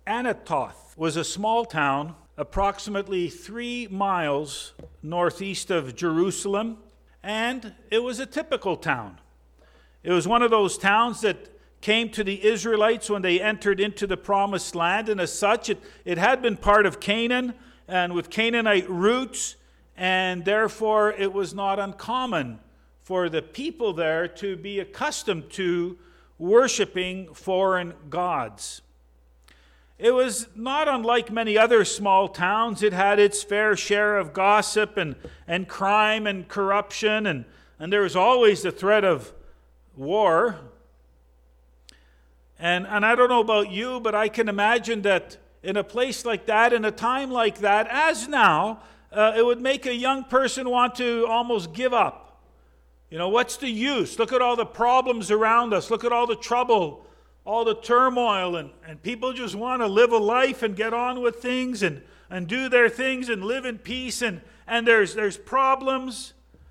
Anathoth was a small town approximately 3 miles northeast of Jerusalem, and it was a typical town. It was one of those towns that came to the Israelites when they entered into the promised land, and as such, it had been part of Canaan and with Canaanite roots, and therefore it was not uncommon for the people there to be accustomed to worshiping foreign gods. It was not unlike many other small towns. It had its fair share of gossip and crime and corruption, and there was always the threat of war. And I don't know about you, but I can imagine that in a place like that, in a time like that, as now, it would make a young person want to almost give up. You know, what's the use? Look at all the problems around us. Look at all the trouble, all the turmoil, and people just want to live a life and get on with things and do their things and live in peace, and there's problems.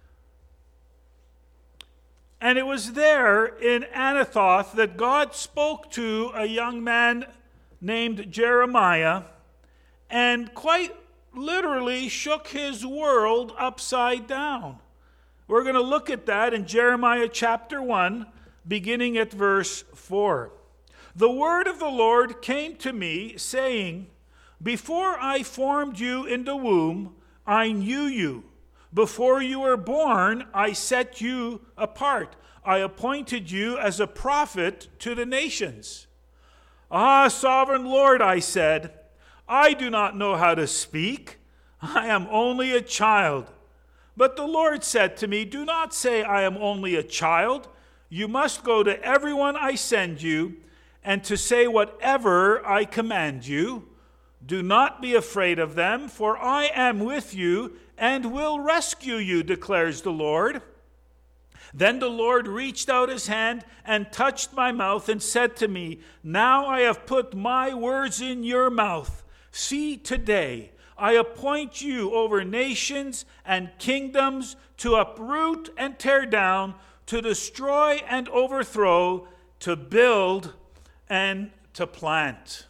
And it was there in Anathoth that God spoke to a young man named Jeremiah and quite literally shook his world upside down. We're going to look at that in Jeremiah chapter 1, beginning at verse 4. The word of the Lord came to me, saying, Before I formed you in the womb, I knew you. Before you were born, I set you apart. I appointed you as a prophet to the nations. Ah, sovereign Lord, I said, I do not know how to speak. I am only a child. But the Lord said to me, Do not say I am only a child. You must go to everyone I send you, and to say whatever I command you. Do not be afraid of them, for I am with you and will rescue you, declares the Lord. Then the Lord reached out his hand and touched my mouth and said to me, Now I have put my words in your mouth. See, today I appoint you over nations and kingdoms to uproot and tear down, to destroy and overthrow, to build and to plant.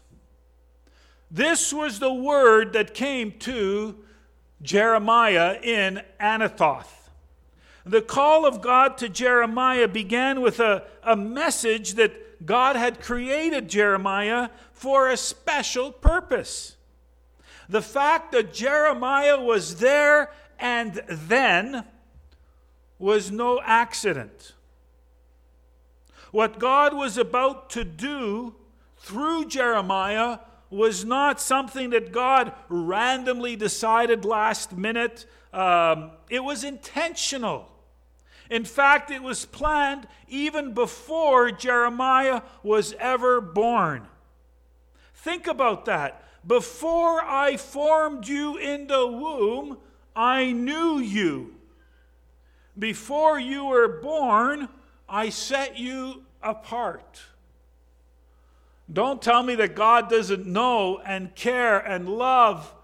This was the word that came to Jeremiah in Anathoth. The call of God to Jeremiah began with a message that God had created Jeremiah for a special purpose. The fact that Jeremiah was there and then was no accident. What God was about to do through Jeremiah was not something that God randomly decided last minute. It was intentional. In fact, it was planned even before Jeremiah was ever born. Think about that. Before I formed you in the womb, I knew you. Before you were born, I set you apart. Don't tell me that God doesn't know and care and love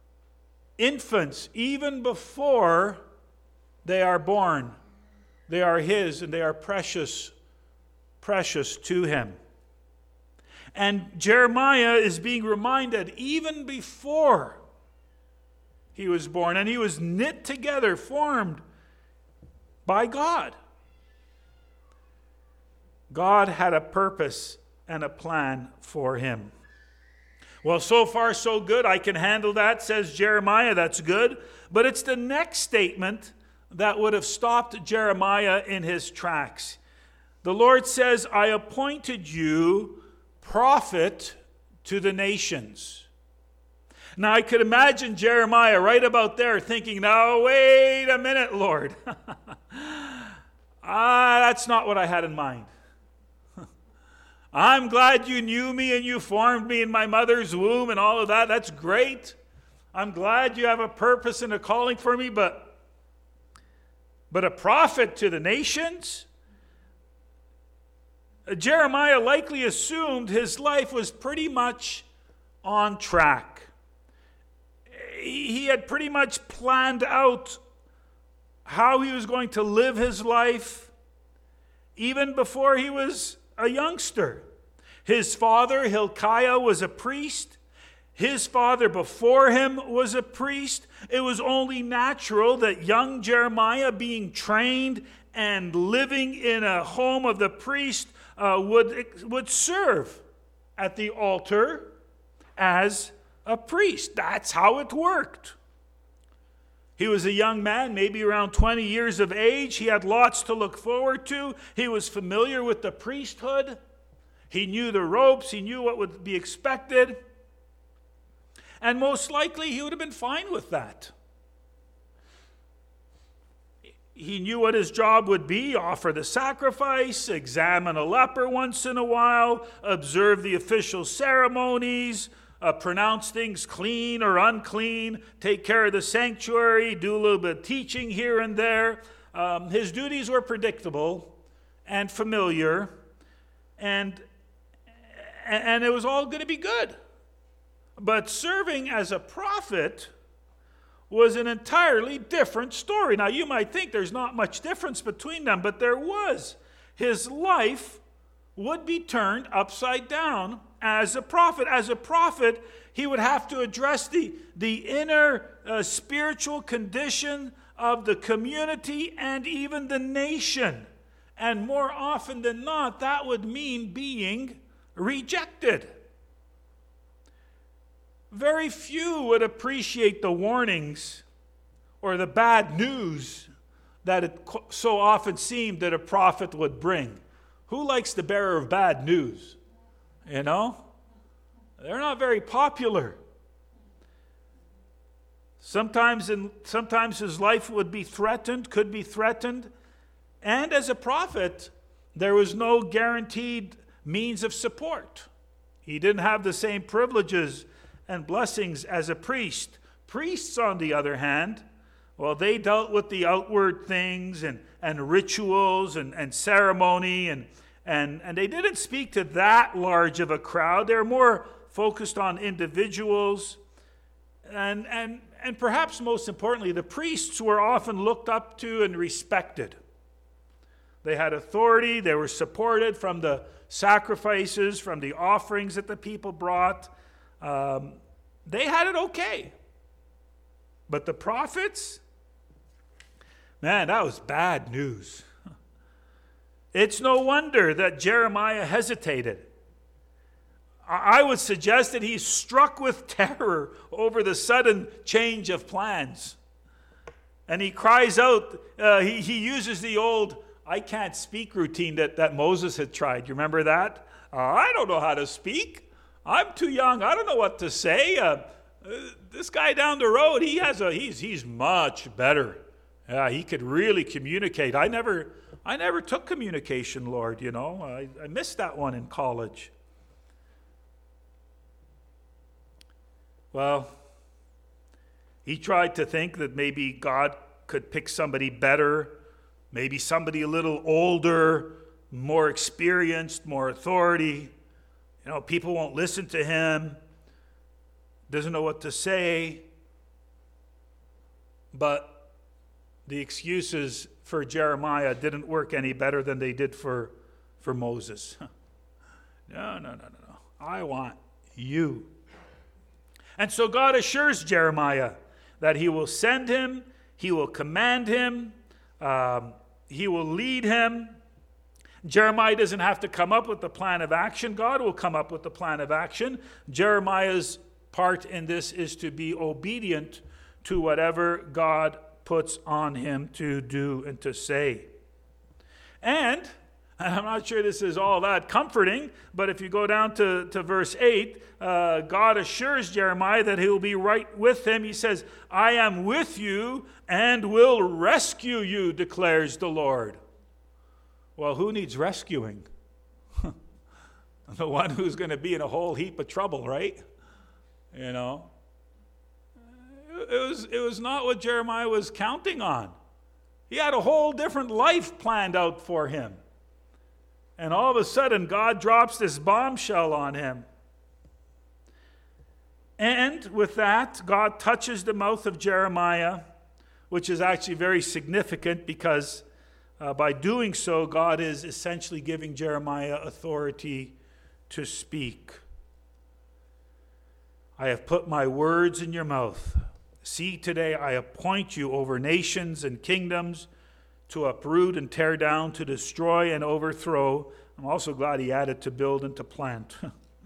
infants even before they are born. They are His and they are precious, precious to Him. And Jeremiah is being reminded even before he was born, and he was knit together, formed by God. God had a purpose and a plan for him. Well, so far so good. I can handle that, says Jeremiah. That's good. But it's the next statement that would have stopped Jeremiah in his tracks. The Lord says, I appointed you prophet to the nations. Now, I could imagine Jeremiah right about there thinking, now, wait a minute, Lord. That's not what I had in mind. I'm glad you knew me and you formed me in my mother's womb and all of that. That's great. I'm glad you have a purpose and a calling for me, but a prophet to the nations? Jeremiah likely assumed his life was pretty much on track. He had pretty much planned out how he was going to live his life even before he was a youngster. His father, Hilkiah, was a priest. His father before him was a priest. It was only natural that young Jeremiah, being trained and living in a home of the priest, would serve at the altar as a priest. That's how it worked. He was a young man, maybe around 20 years of age. He had lots to look forward to. He was familiar with the priesthood. He knew the ropes. He knew what would be expected. And most likely he would have been fine with that. He knew what his job would be: offer the sacrifice, examine a leper once in a while, observe the official ceremonies, pronounce things clean or unclean, take care of the sanctuary, do a little bit of teaching here and there. His duties were predictable and familiar, and it was all going to be good. But serving as a prophet was an entirely different story. Now, you might think there's not much difference between them, but there was. His life would be turned upside down as a prophet. As a prophet, he would have to address the inner spiritual condition of the community and even the nation. And more often than not, that would mean being rejected. Very few would appreciate the warnings or the bad news that it so often seemed that a prophet would bring. Who likes the bearer of bad news? You know? They're not very popular. Sometimes his life would be threatened, could be threatened. And as a prophet, there was no guaranteed means of support. He didn't have the same privileges and blessings as a priest. Priests, on the other hand, well, they dealt with the outward things and rituals and ceremony, and they didn't speak to that large of a crowd. They're more focused on individuals. And perhaps most importantly, the priests were often looked up to and respected. They had authority. They were supported from the sacrifices, from the offerings that the people brought. They had it okay. But the prophets, man, that was bad news. It's no wonder that Jeremiah hesitated. I would suggest that he's struck with terror over the sudden change of plans. And he cries out, he uses the old "I can't speak" routine that Moses had tried. You remember that? I don't know how to speak. I'm too young. I don't know what to say. This guy down the road, he's much better. He could really communicate. I never took communication, Lord, you know. I missed that one in college. Well, he tried to think that maybe God could pick somebody better, maybe somebody a little older, more experienced, more authority. You know, people won't listen to him, doesn't know what to say. But the excuses for Jeremiah didn't work any better than they did for Moses. No. I want you. And so God assures Jeremiah that he will send him, he will command him, he will lead him. Jeremiah doesn't have to come up with the plan of action. God will come up with the plan of action. Jeremiah's part in this is to be obedient to whatever God puts on him to do and to say. And I'm not sure this is all that comforting, but if you go down to verse 8, God assures Jeremiah that he will be right with him. He says, I am with you and will rescue you, declares the Lord. Well, who needs rescuing? The one who's going to be in a whole heap of trouble, right? You know? It was not what Jeremiah was counting on. He had a whole different life planned out for him. And all of a sudden, God drops this bombshell on him. And with that, God touches the mouth of Jeremiah, which is actually very significant because by doing so, God is essentially giving Jeremiah authority to speak. I have put my words in your mouth. See, today I appoint you over nations and kingdoms to uproot and tear down, to destroy and overthrow. I'm also glad he added to build and to plant.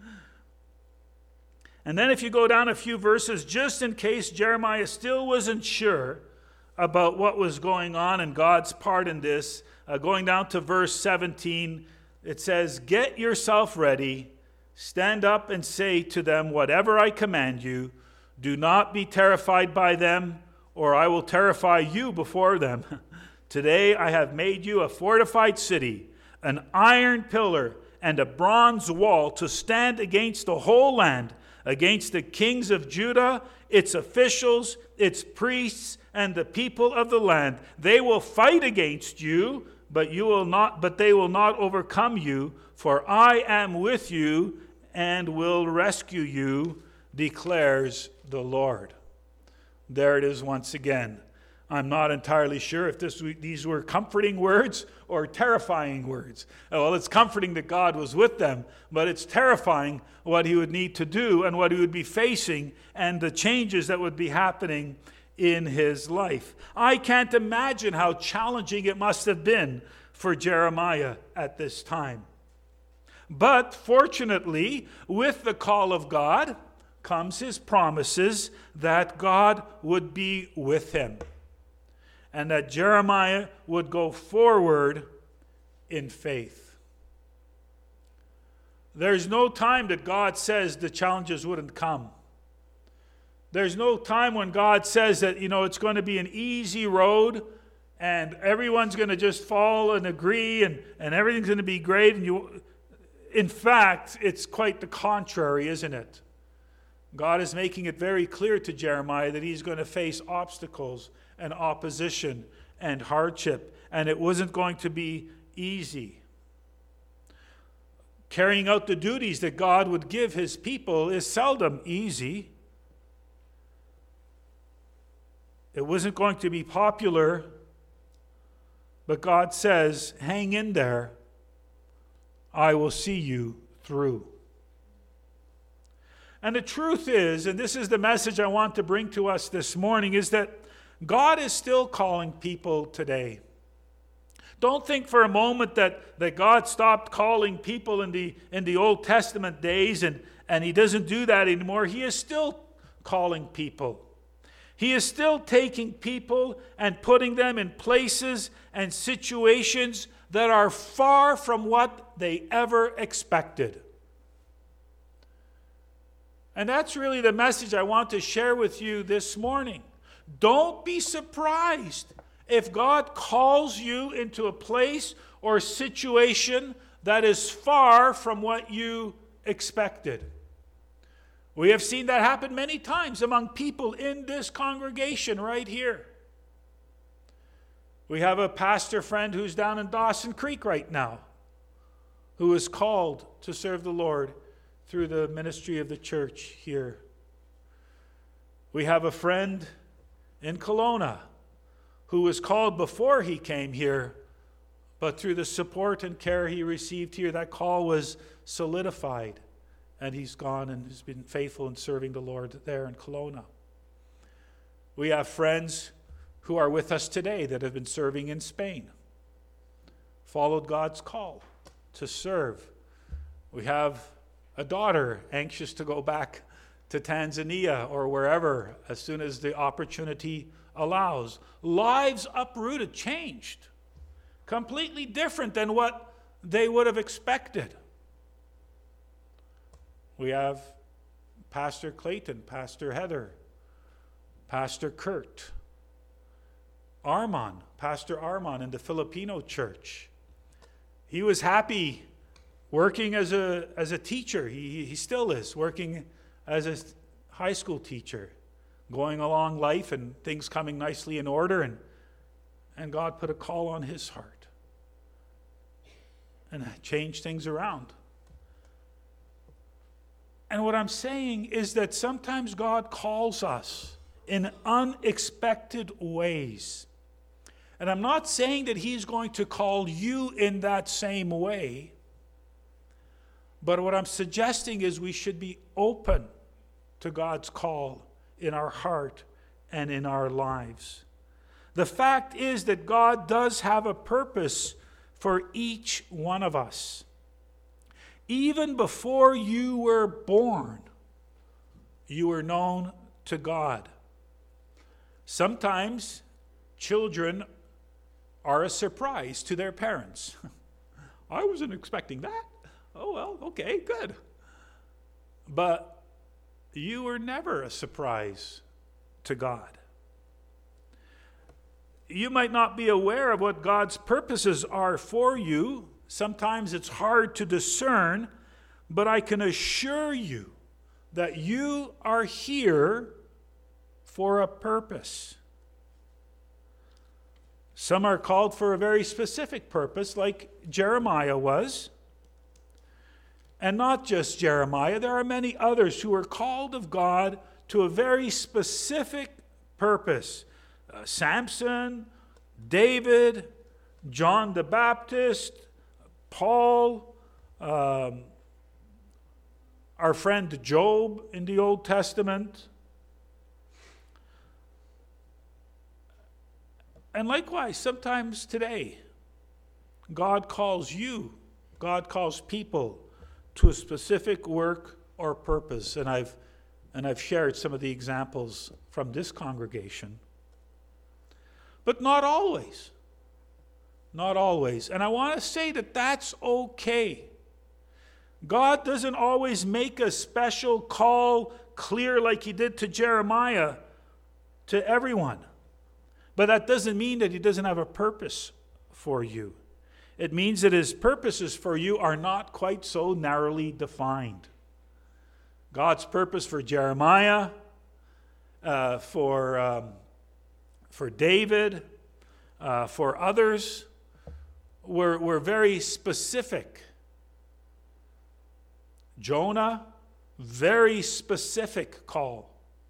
And then if you go down a few verses, just in case Jeremiah still wasn't sure about what was going on and God's part in this, going down to verse 17, it says, "Get yourself ready, stand up and say to them whatever I command you. Do not be terrified by them, or I will terrify you before them. Today I have made you a fortified city, an iron pillar and a bronze wall to stand against the whole land, against the kings of Judah, its officials, its priests, and the people of the land. They will fight against you, but they will not overcome you, for I am with you and will rescue you, declares the Lord." There it is once again. I'm not entirely sure if these were comforting words or terrifying words. Well, it's comforting that God was with them, but it's terrifying what he would need to do and what he would be facing and the changes that would be happening in his life. I can't imagine how challenging it must have been for Jeremiah at this time. But fortunately, with the call of God comes his promises that God would be with him, and that Jeremiah would go forward in faith. There's no time that God says the challenges wouldn't come. There's no time when God says that, it's going to be an easy road and everyone's going to just fall and agree and everything's going to be great. In fact, it's quite the contrary, isn't it? God is making it very clear to Jeremiah that he's going to face obstacles and opposition and hardship, and it wasn't going to be easy. Carrying out the duties that God would give his people is seldom easy. It wasn't going to be popular, but God says, hang in there. I will see you through. And the truth is, and this is the message I want to bring to us this morning, is that God is still calling people today. Don't think for a moment that God stopped calling people in the Old Testament days and he doesn't do that anymore. He is still calling people. He is still taking people and putting them in places and situations that are far from what they ever expected. And that's really the message I want to share with you this morning. Don't be surprised if God calls you into a place or situation that is far from what you expected. We have seen that happen many times among people in this congregation right here. We have a pastor friend who's down in Dawson Creek right now, who is called to serve the Lord through the ministry of the church here. We have a friend in Kelowna who was called before he came here, but through the support and care he received here, that call was solidified, and he's gone and has been faithful in serving the Lord there in Kelowna. We have friends who are with us today that have been serving in Spain, followed God's call to serve. We have a daughter anxious to go back to Tanzania or wherever as soon as the opportunity allows. Lives uprooted, changed, completely different than what they would have expected. We have Pastor Clayton, Pastor Heather, Pastor Kurt, Pastor Armand in the Filipino church. He was happy working as a teacher. He still is working as a high school teacher, going along life and things coming nicely in order, and God put a call on his heart and changed things around. And what I'm saying is that sometimes God calls us in unexpected ways. And I'm not saying that he's going to call you in that same way, But what I'm suggesting is we should be open to God's call in our heart and in our lives. The fact is that God does have a purpose for each one of us. Even before you were born, you were known to God. Sometimes children are a surprise to their parents. I wasn't expecting that. Oh, well, okay, good. But you were never a surprise to God. You might not be aware of what God's purposes are for you. Sometimes it's hard to discern, but I can assure you that you are here for a purpose. Some are called for a very specific purpose, like Jeremiah was. And not just Jeremiah, there are many others who are called of God to a very specific purpose. Samson, David, John the Baptist, Paul, our friend Job in the Old Testament. And likewise, sometimes today, God calls you, God calls people to a specific work or purpose. And I've shared some of the examples from this congregation. But not always. Not always. And I want to say that that's okay. God doesn't always make a special call clear like he did to Jeremiah to everyone. But that doesn't mean that he doesn't have a purpose for you. It means that his purposes for you are not quite so narrowly defined. God's purpose for Jeremiah, for David, for others, were very specific. Jonah, very specific call.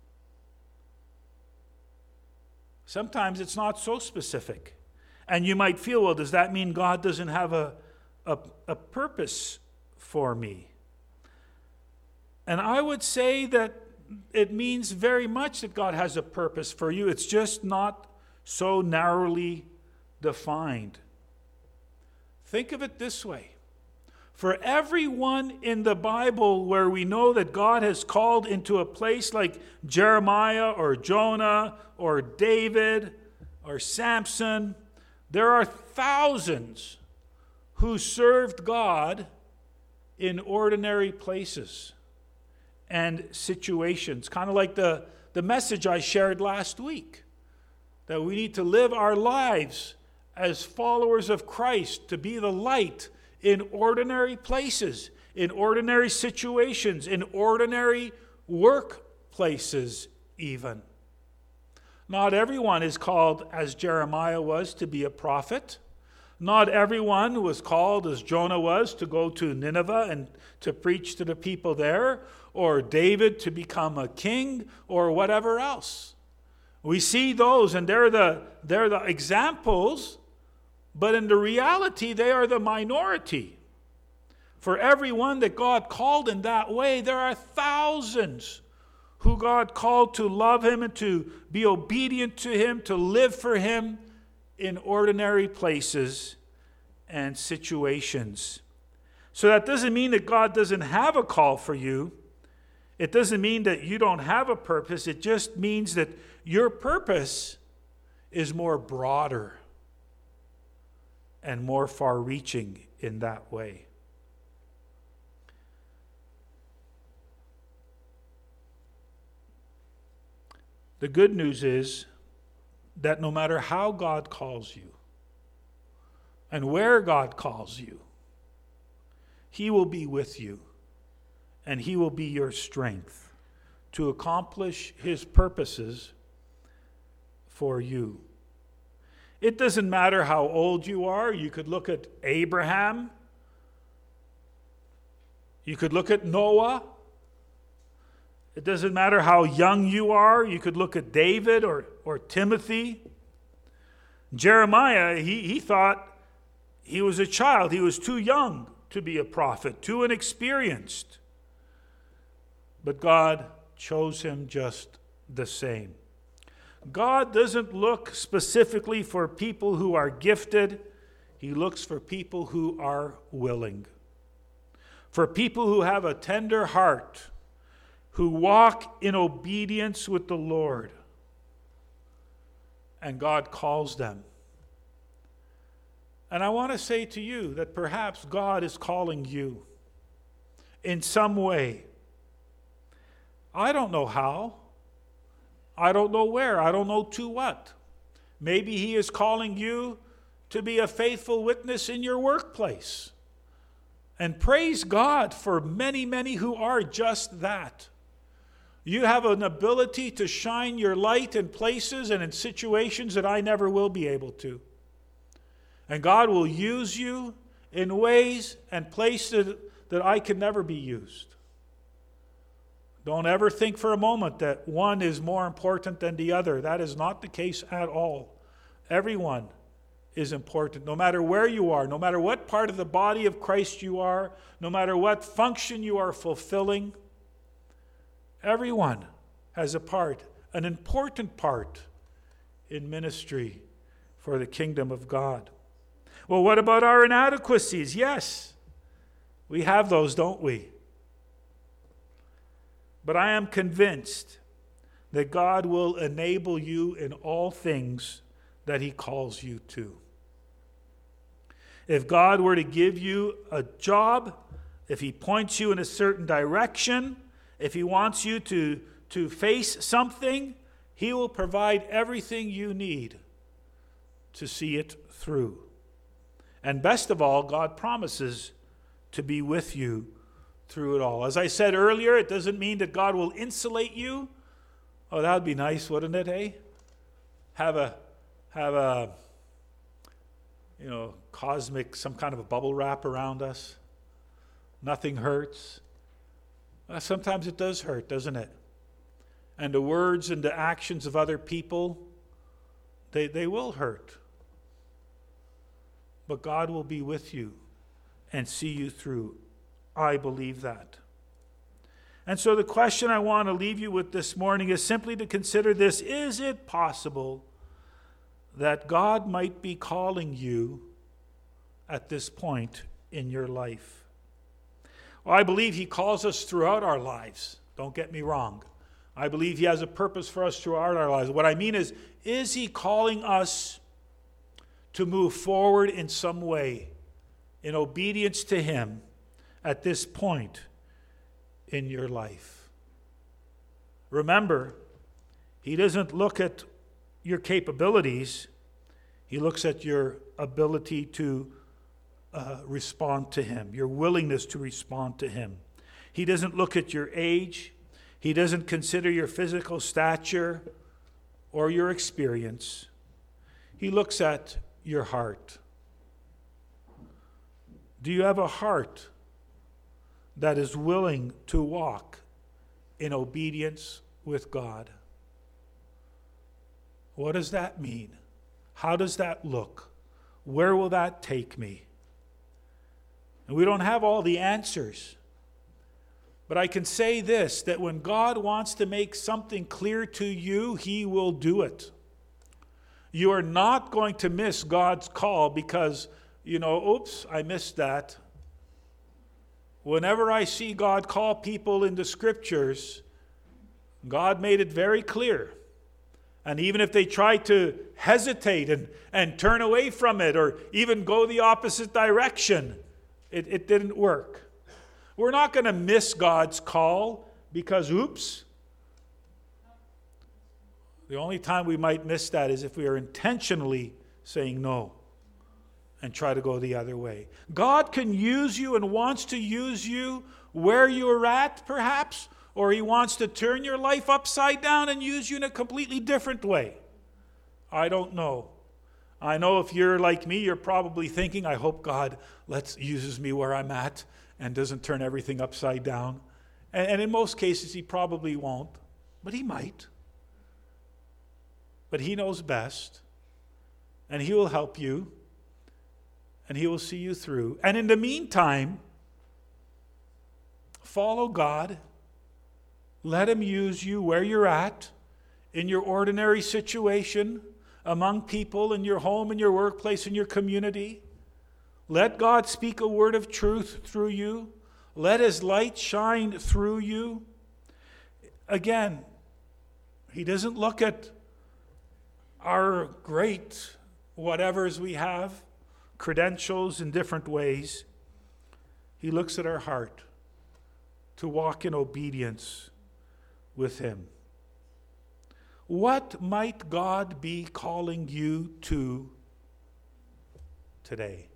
Sometimes it's not so specific. And you might feel, well, does that mean God doesn't have a purpose for me? And I would say that it means very much that God has a purpose for you. It's just not so narrowly defined. Think of it this way. For everyone in the Bible where we know that God has called into a place like Jeremiah or Jonah or David or Samson, there are thousands who served God in ordinary places and situations. Kind of like the message I shared last week, that we need to live our lives as followers of Christ, to be the light in ordinary places, in ordinary situations, in ordinary workplaces even. Not everyone is called, as Jeremiah was, to be a prophet. Not everyone was called, as Jonah was, to go to Nineveh and to preach to the people there, or David to become a king, or whatever else. We see those, and they're the examples, but in the reality, they are the minority. For everyone that God called in that way, there are thousands who God called to love him and to be obedient to him, to live for him in ordinary places and situations. So that doesn't mean that God doesn't have a call for you. It doesn't mean that you don't have a purpose. It just means that your purpose is more broader and more far-reaching in that way. The good news is that no matter how God calls you and where God calls you, he will be with you and he will be your strength to accomplish his purposes for you. It doesn't matter how old you are. You could look at Abraham. You could look at Noah. It doesn't matter how young you are. You could look at David or Timothy. Jeremiah, he thought he was a child. He was too young to be a prophet, too inexperienced. But God chose him just the same. God doesn't look specifically for people who are gifted. He looks for people who are willing. For people who have a tender heart, who walk in obedience with the Lord. And God calls them. And I want to say to you that perhaps God is calling you in some way. I don't know how. I don't know where. I don't know to what. Maybe he is calling you to be a faithful witness in your workplace. And praise God for many, many who are just that. You have an ability to shine your light in places and in situations that I never will be able to. And God will use you in ways and places that I can never be used. Don't ever think for a moment that one is more important than the other. That is not the case at all. Everyone is important, no matter where you are, no matter what part of the body of Christ you are, no matter what function you are fulfilling. Everyone has a part, an important part in ministry for the kingdom of God. Well, what about our inadequacies? Yes, we have those, don't we? But I am convinced that God will enable you in all things that he calls you to. If God were to give you a job, if he points you in a certain direction, if he wants you to face something, he will provide everything you need to see it through. And best of all, God promises to be with you through it all. As I said earlier, it doesn't mean that God will insulate you. Oh, that would be nice, wouldn't it, eh? Have a cosmic, some kind of a bubble wrap around us. Nothing hurts. Sometimes it does hurt, doesn't it? And the words and the actions of other people, they will hurt. But God will be with you and see you through. I believe that. And so the question I want to leave you with this morning is simply to consider this. Is it possible that God might be calling you at this point in your life? Well, I believe he calls us throughout our lives. Don't get me wrong. I believe he has a purpose for us throughout our lives. What I mean is he calling us to move forward in some way in obedience to him at this point in your life? Remember, he doesn't look at your capabilities. He looks at your ability to respond to him, your willingness to respond to him. He doesn't look at your age. He doesn't consider your physical stature or your experience. He looks at your heart. Do you have a heart that is willing to walk in obedience with God? What does that mean? How does that look? Where will that take me? And we don't have all the answers. But I can say this, that when God wants to make something clear to you, he will do it. You are not going to miss God's call because, oops, I missed that. Whenever I see God call people in the scriptures, God made it very clear. And even if they try to hesitate and turn away from it or even go the opposite direction, it didn't work. We're not going to miss God's call because, oops. The only time we might miss that is if we are intentionally saying no and try to go the other way. God can use you and wants to use you where you're at, perhaps, or he wants to turn your life upside down and use you in a completely different way. I don't know. I know if you're like me, you're probably thinking, I hope God uses me where I'm at and doesn't turn everything upside down. And in most cases, he probably won't, but he might. But he knows best, and he will help you. and He will see you through. And in the meantime, follow God. Let Him use you where you're at, in your ordinary situation, among people, in your home, in your workplace, in your community. Let God speak a word of truth through you. Let His light shine through you. Again, He doesn't look at our great whatevers we have, credentials in different ways. He looks at our heart to walk in obedience with Him. What might God be calling you to today?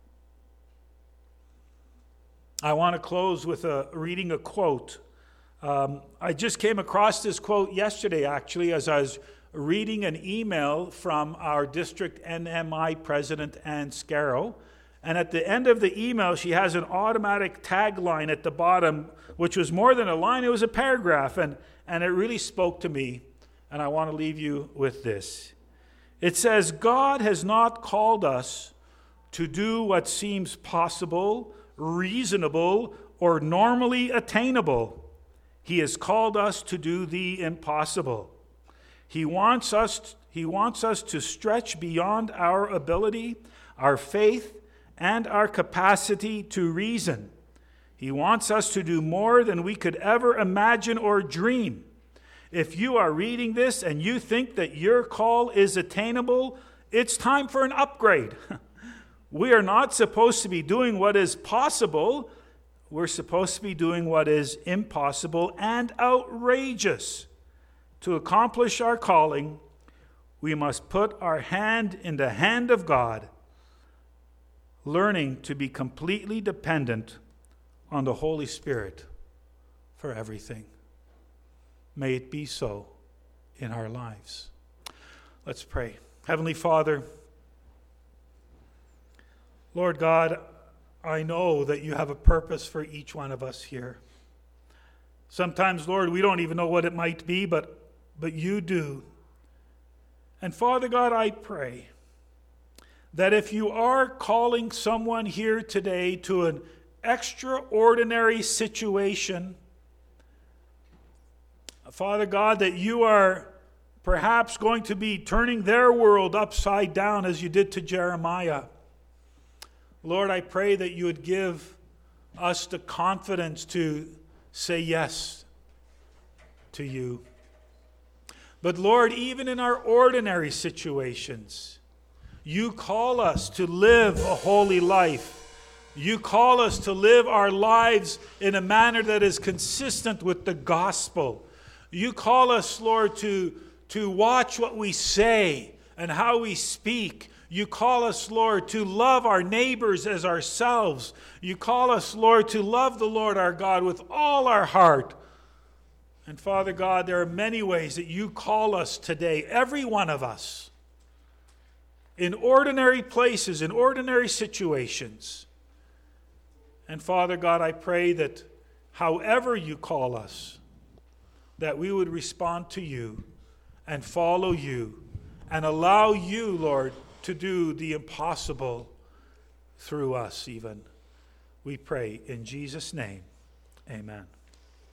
I want to close with reading a quote. I just came across this quote yesterday, actually, as I was reading an email from our district NMI president, Ann Scarrow. And at the end of the email, she has an automatic tagline at the bottom, which was more than a line, it was a paragraph. And it really spoke to me. And I want to leave you with this. It says, God has not called us to do what seems possible, reasonable, or normally attainable. He has called us to do the impossible. He wants us to stretch beyond our ability, our faith, and our capacity to reason. He wants us to do more than we could ever imagine or dream. If you are reading this and you think that your call is attainable, it's time for an upgrade. We are not supposed to be doing what is possible. We're supposed to be doing what is impossible and outrageous. To accomplish our calling, we must put our hand in the hand of God, learning to be completely dependent on the Holy Spirit for everything. May it be so in our lives. Let's pray. Heavenly Father, Lord God, I know that you have a purpose for each one of us here. Sometimes, Lord, we don't even know what it might be, but you do. And Father God, I pray that if you are calling someone here today to an extraordinary situation, Father God, that you are perhaps going to be turning their world upside down as you did to Jeremiah. Lord, I pray that you would give us the confidence to say yes to you. But Lord, even in our ordinary situations, you call us to live a holy life. You call us to live our lives in a manner that is consistent with the gospel. You call us, Lord, to watch what we say and how we speak. You call us, Lord, to love our neighbors as ourselves. You call us, Lord, to love the Lord our God with all our heart. And Father God, there are many ways that you call us today, every one of us, in ordinary places, in ordinary situations. And Father God, I pray that however you call us, that we would respond to you and follow you and allow you, Lord, to do the impossible through us even. We pray in Jesus' name. Amen.